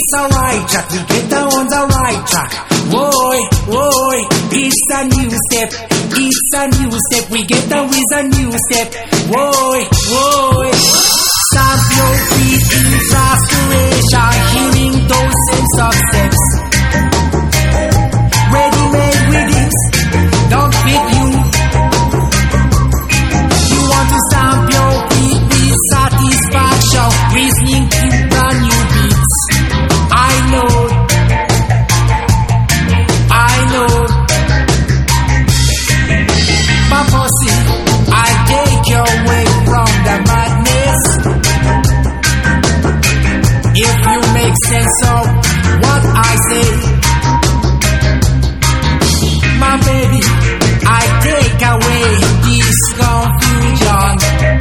It's a right track, we get on the right track. Whoa, whoa, it's a new step. It's a new step, we get on with a new step. Whoa, whoa. Stamp your feet in frustration, hearing those sense of steps. Ready-made rhythms don't fit you. You want to stamp your feet with satisfaction, listening to brand new beats. I know. Purposely, I take you away from the madness. If you make sense of what I say, my baby, I take away this confusion.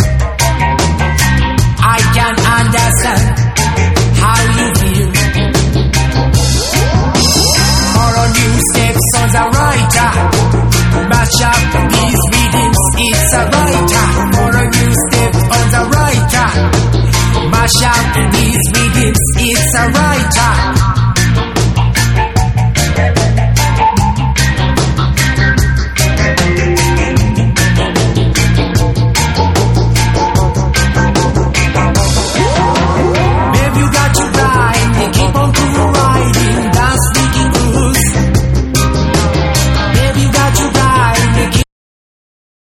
I can understand how you feel. For a new steps on the right track, mash up these rhythms, it's a right track. For a new step on the right track, mash up these rhythms, it's a right track.